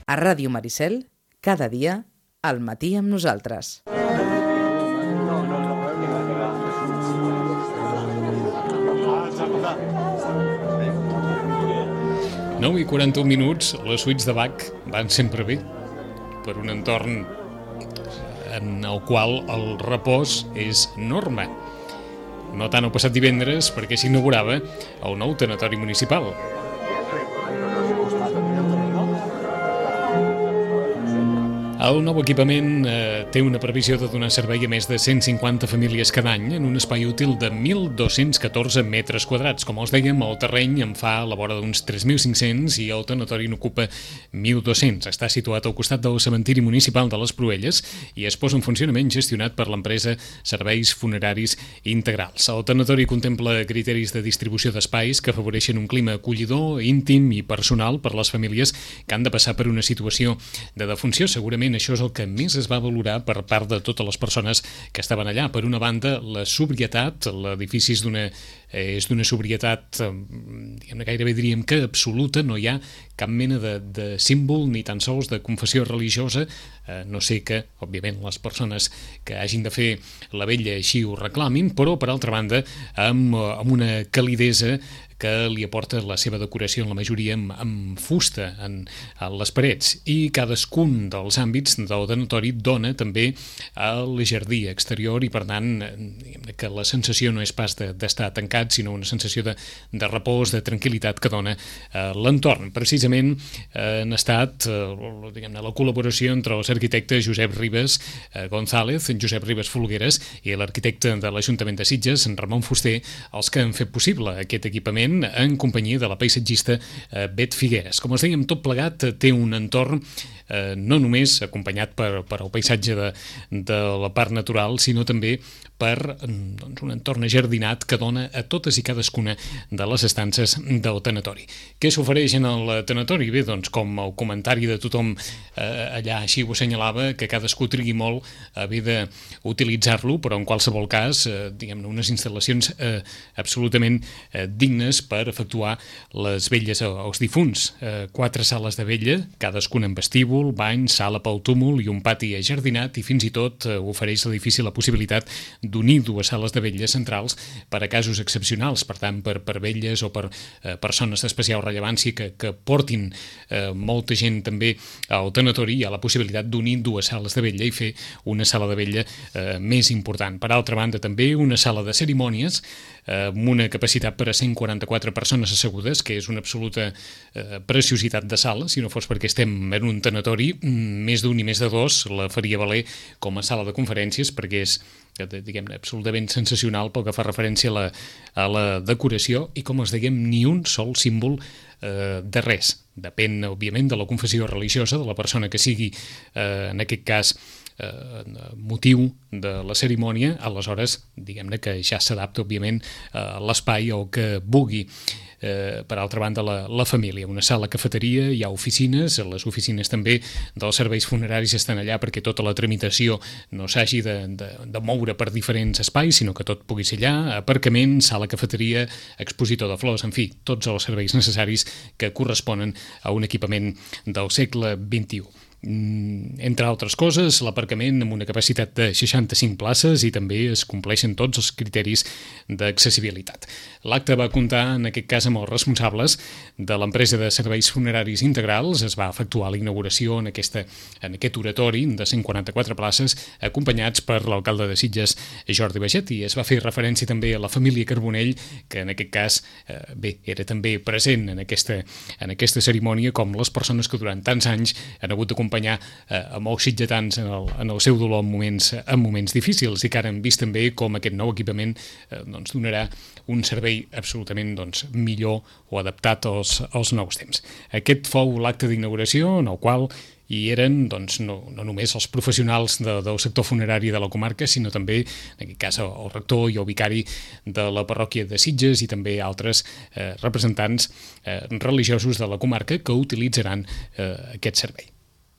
A Ràdio Maricel, cada dia, al matí amb nosaltres. 9:41, les suites de Bach van sempre bé, per un entorn en el qual el repòs és norma. No tant el passat divendres, perquè s'inaugurava el nou tanatori municipal. El nou equipament té una previsió de donar servei a més de 150 famílies cada any en un espai útil de 1.214 metres quadrats. Com els dèiem, el terreny en fa a la vora d'uns 3.500 i el tanatori n'ocupa 1.200. Està situat al costat del cementiri municipal de les Proelles i es posa en funcionament gestionat per l'empresa Serveis Funeraris Integrals. El tanatori contempla criteris de distribució d'espais que afavoreixen un clima acollidor, íntim i personal per les famílies que han de passar per una situació de defunció. Segurament això és el que més es va valorar per part de totes les persones que estaven allà. Per una banda, la sobrietat. L'edifici és d'una sobrietat, gairebé diríem que absoluta. No hi ha cap mena de símbol ni tan sols de confessió religiosa, no sé que, òbviament, les persones que hagin de fer la vetlla així ho reclamin, però, per altra banda, amb una calidesa que li aporta la seva decoració en la majoria amb fusta en les parets, i cadascun dels àmbits del tanatori dona també al jardí exterior i, per tant, que la sensació no és pas d'estar tancat, sinó una sensació de repòs, de tranquil·litat que dona l'entorn. Precisament han estat la col·laboració entre els arquitectes Josep Ribes González, Josep Ribes Folgueres, i l'arquitecte de l'Ajuntament de Sitges, en Ramon Fuster, els que han fet possible aquest equipament en companyia de la paisatgista Bet Figueres. Com els dèiem, tot plegat té un entorn no només acompanyat per el paisatge de la part natural, sinó també per un entorn ajardinat que dona a totes i cadascuna de les estances del tanatori. Què s'ofereix en el tanatori? Bé, doncs, com el comentari de tothom allà així ho assenyalava, que cadascú trigui molt a haver d'utilitzar-lo, però en qualsevol cas, unes instal·lacions absolutament dignes per efectuar les vetlles als difunts. 4 sales de vetlla, cadascuna amb vestíbul, bany, sala pel túmul i un pati ajardinat, i fins i tot ofereix l'edifici la possibilitat d'unir 2 sales de vetlles centrals per a casos excepcionals, per tant, per vetlles o per persones d'especial rellevància que portin molta gent també al tanatori. Hi ha la possibilitat d'unir 2 sales de vetlla i fer una sala de vetlla més important. Per altra banda, també una sala de cerimònies amb una capacitat per a 144 persones assegudes, que és una absoluta preciositat de sala. Si no fos perquè estem en un tanatori, més d'un i més de 2 la faria valer com a sala de conferències, perquè és absolutament sensacional pel que fa referència a la decoració i, com els dèiem, ni un sol símbol de res. Depèn, òbviament, de la confessió religiosa de la persona que sigui, en aquest cas, motiu de la cerimònia. Aleshores, diguem-ne que ja s'adapta, òbviament, a l'espai o que vulgui. Per altra banda, la família, una sala cafeteria, hi ha oficines, les oficines també dels serveis funeraris estan allà perquè tota la tramitació no s'hagi de moure per diferents espais, sinó que tot pugui ser allà, aparcament, sala cafeteria, expositor de flors, en fi, tots els serveis necessaris que corresponen a un equipament del segle XXI. Entre altres coses, l'aparcament amb una capacitat de 65 places i també es compleixen tots els criteris d'accessibilitat. L'acte va comptar, en aquest cas, amb els responsables de l'empresa de serveis funeraris integrals. Es va efectuar la inauguració en aquest oratori de 144 places, acompanyats per l'alcalde de Sitges, Jordi Baget, i es va fer referència també a la família Carbonell, que en aquest cas era també present en aquesta cerimònia, com les persones que durant tants anys han hagut d'acompanyar a molts sitgetans en el seu dolor en moments difícils, i que ara hem vist també com aquest nou equipament donarà un servei absolutament millor o adaptat als nous temps. Aquest fou l'acte d'inauguració, en el qual hi eren no només els professionals del sector funerari de la comarca, sinó també, en aquest cas, el rector i el vicari de la parròquia de Sitges i també altres representants religiosos de la comarca que utilitzaran aquest servei.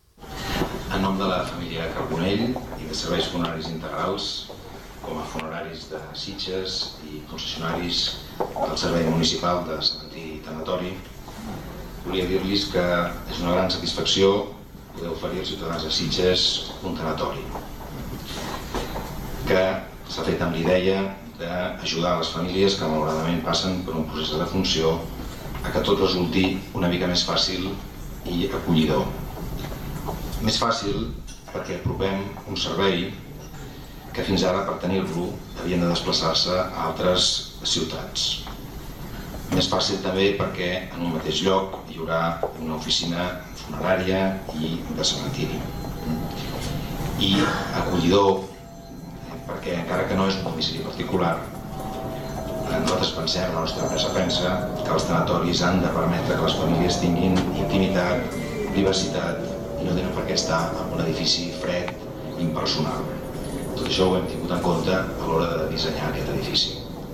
En nom de la família Carbonell i de Serveis Funeraris Integrals, com a funeraris de Sitges i concessionaris del Servei Municipal de Cementiri i Tanatori, volia dir-los que és una gran satisfacció poder oferir als ciutadans de Sitges un tanatori que s'ha fet amb l'idea d'ajudar les famílies que malauradament passen per un procés de defunció a que tot resulti una mica més fàcil i acollidor. Més fàcil perquè apropem un servei que fins ara, per tenir-lo, havien de desplaçar-se a altres ciutats. Més fàcil també perquè en un mateix lloc hi haurà una oficina funerària i de cementiri. I acollidor perquè, encara que no és un domicili particular, nosaltres pensem, la nostra empresa pensa, que els tanatoris han de permetre que les famílies tinguin intimitat, privacitat, i no tenen per què estar en un edifici fred i impersonal. Tot això ho hem tingut en compte a l'hora de dissenyar aquest edifici.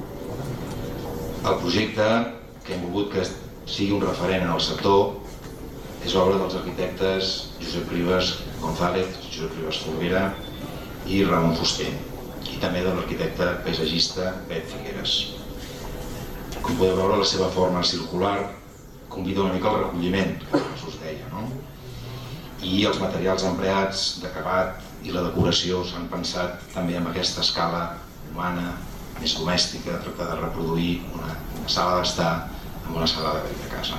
El projecte que hem volgut que sigui un referent en el sector és l'obra dels arquitectes Josep Ribas González, Josep Ribas Folguera i Ramon Fuster, i també de l'arquitecte paisatgista Pep Figueres. Com podeu veure, la seva forma circular convida una mica al recolliment, que abans us deia, no? I els materials empleats d'acabat i la decoració s'han pensat també amb aquesta escala humana, més domèstica, tractar de reproduir una sala d'estar amb una sala de casa.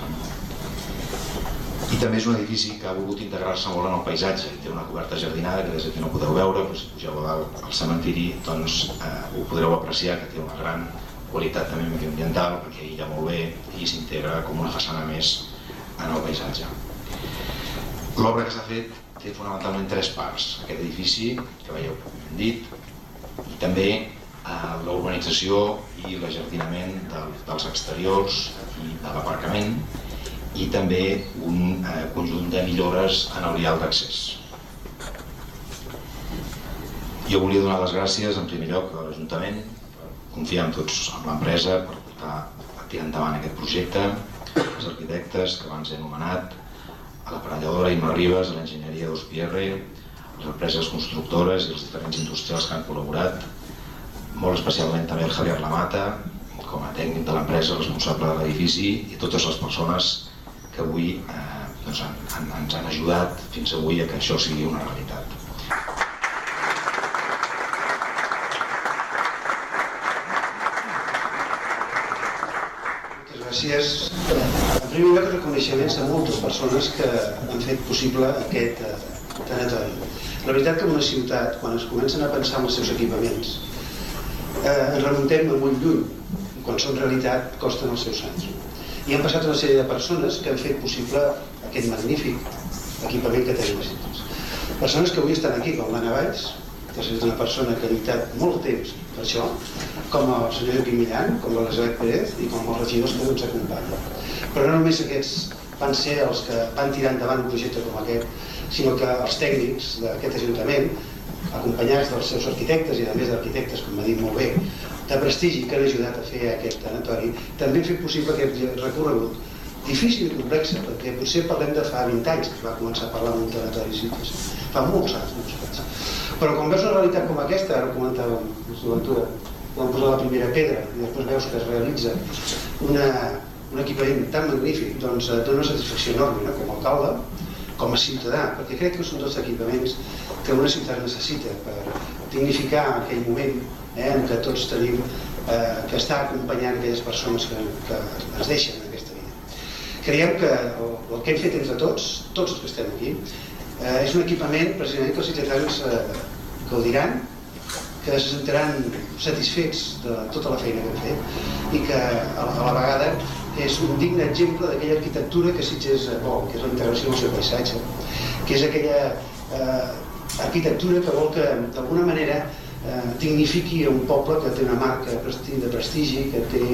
I també és un edifici que ha volgut integrar-se molt en el paisatge i té una coberta jardinada que des d'aquí no podeu veure, però si pugeu a dalt al cementiri doncs ho podreu apreciar, que té una gran qualitat també mediambiental perquè aïlla molt bé i s'integra com una façana més en el paisatge. L'obra que s'ha fet té fonamentalment 3 parts. Aquest edifici, que veieu, com hem dit, i també l'urbanització i l'ajardinament dels exteriors i de l'aparcament, i també un conjunt de millores en el vial d'accés. Jo volia donar les gràcies, en primer lloc, a l'Ajuntament, per confiar en tots, en l'empresa, per tirar endavant aquest projecte, als arquitectes que abans he anomenat, a l'aparelladora Imma Ribas, a l'enginyeria d'Ospierre, a les empreses constructores i els diferents industrials que han col·laborat, molt especialment també el Javier Lamata, com a tècnic de l'empresa responsable de l'edifici, i totes les persones que avui ens han ajudat fins avui a que això sigui una realitat. Moltes gràcies. En primer lloc, reconeixements a moltes persones que han fet possible aquest tanatori. La veritat que en una ciutat, quan es comencen a pensar en els seus equipaments, ens remuntem a molt lluny, i quan són realitat costen els seus anys. I han passat una sèrie de persones que han fet possible aquest magnífic equipament que tenim a Sitges. Persones que avui estan aquí, com l'Anna Valls, que és una persona que ha lluitat molt temps per això, com el senyor Joaquim Millan, com l'Elisabet Pérez i com els regidors que ens acompanyen. Però no només aquests van ser els que van tirar endavant un projecte com aquest, sinó que els tècnics d'aquest Ajuntament, acompanyats dels seus arquitectes i a més d'arquitectes, com m'ha dit molt bé, de prestigi que han ajudat a fer aquest tanatori, també han fet possible aquest recorregut difícil i complex, perquè potser parlem de fa 20 anys que es va començar a parlar d'un tanatori a Sitges, fa molts anys. Però quan veus una realitat com aquesta, ara ho comentàvem en Ventura, quan posar la primera pedra i després veus que es realitza un equipament tan magnífic, doncs dona una satisfacció enorme, com a alcalde, com a ciutadà, perquè crec que són tots equipaments que una ciutat necessita per dignificar aquell moment en què tots tenim que estar acompanyant aquelles persones que ens deixen en aquesta vida. Creiem que el que hem fet entre tots els que estem aquí, és un equipament precisament que els sitgetans gaudiran, que se sentiran satisfets de tota la feina que hem fet i que a la vegada és un digne exemple d'aquella arquitectura que Sitges vol, que és la integració del seu paisatge, que és aquella arquitectura que vol que d'alguna manera dignifiqui un poble que té una marca de prestigi, que té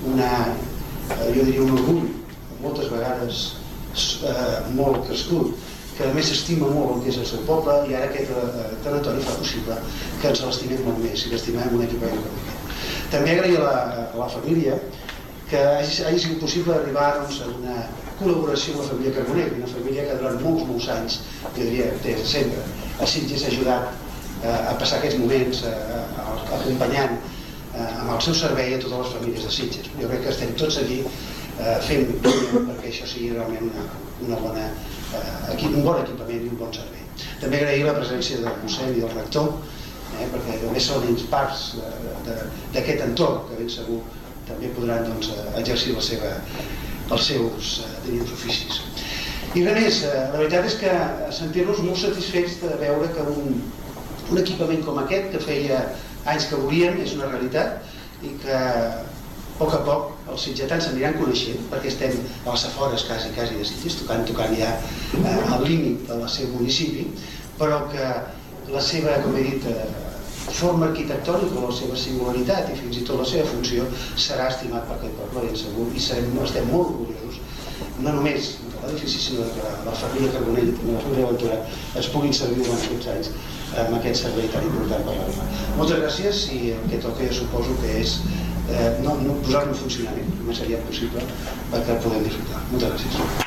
jo diria un orgull, moltes vegades molt crescut, que a més s'estima molt el que és el seu poble, i ara aquest tanatori fa possible que ens l'estimem molt més i l'estimem un equipament com aquest. També agrair a la família que hagi sigut possible arribar a una col·laboració amb la família Carbonell, una família que durant molts anys, jo diria des de sempre, a Sitges ha ajudat a passar aquests moments acompanyant amb el seu servei a totes les famílies de Sitges. Jo crec que estem tots aquí fem perquè això sigui realment un bon equipament i un bon servei. També agrair la presència del mossèn i del rector, perquè també són parts d'aquest entorn que ben segur també podran exercir els seus oficis. I res més, la veritat és que sentir-nos molt satisfets de veure que un equipament com aquest, que feia anys que volíem, és una realitat i que a poc els sitgetans s'aniran coneixent, perquè estem a les afores quasi de Sitges, tocant ja al límit del seu municipi, però que la seva, com he dit, forma arquitectònica, la seva singularitat i fins i tot la seva funció serà estimat per aquest poble, ben segur, i estem molt orgullosos, no només de l'edifici, sinó que la família Carbonell i la família Ventura es puguin servir durant aquests anys amb aquest servei tan important per la Roma. Moltes gràcies, i el que toca jo suposo que és no posar-lo en funcionament, el més aviat possible, perquè el podem disfrutar. Moltes gràcies.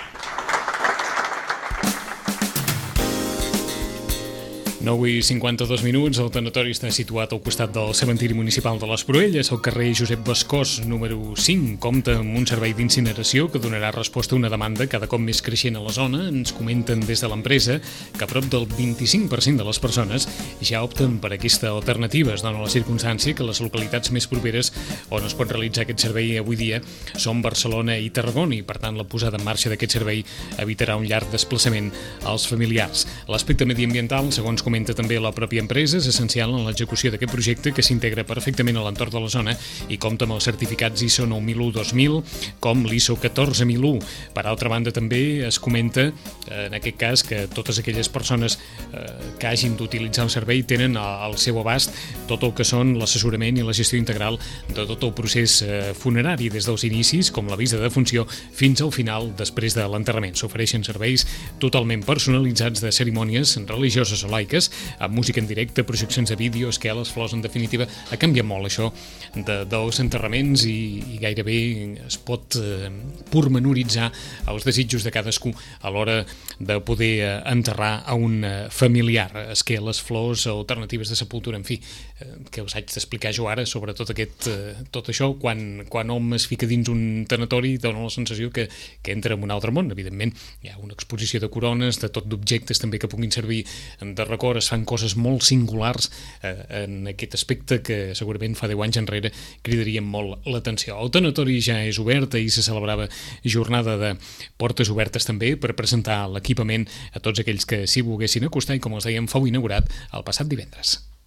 9:52, el tanatori està situat al costat del cementiri municipal de les Proelles, al carrer Josep Bascós, número 5. Compta amb un servei d'incineració que donarà resposta a una demanda cada cop més creixent a la zona. Ens comenten des de l'empresa que prop del 25% de les persones ja opten per aquesta alternativa. Es dona la circumstància que les localitats més properes on es pot realitzar aquest servei avui dia són Barcelona i Tarragona, i per tant la posada en marxa d'aquest servei evitarà un llarg desplaçament als familiars. L'aspecte mediambiental, segons comenta també la pròpia empresa, és essencial en l'execució d'aquest projecte, que s'integra perfectament a l'entorn de la zona i compta amb els certificats ISO 9001-2000 com l'ISO 14001. Per altra banda, també es comenta, en aquest cas, que totes aquelles persones que hagin d'utilitzar el servei tenen al seu abast tot el que són l'assessorament i la gestió integral de tot el procés funerari, des dels inicis, com l'avís de defunció, fins al final, després de l'enterrament. S'ofereixen serveis totalment personalitzats de cerimònies religioses o laiques, amb música en directe, projeccions de vídeo, esqueles, flors. En definitiva, ha canviat molt això dels enterraments i gairebé es pot pormenoritzar els desitjos de cadascú a l'hora de poder enterrar a un familiar. Esqueles, flors, alternatives de sepultura, en fi, que us haig d'explicar jo ara sobre tot això. Quan hom es fica dins un tanatori dona la sensació que entra en un altre món. Evidentment, hi ha una exposició de corones, de tot d'objectes també que puguin servir de record. Es fan coses molt singulars en aquest aspecte que segurament fa 10 anys enrere cridarien molt l'atenció. El tanatori ja és obert, ahir se celebrava jornada de portes obertes també per presentar l'equipament a tots aquells que s'hi volguessin acostar, i com els dèiem, fou inaugurat el passat divendres.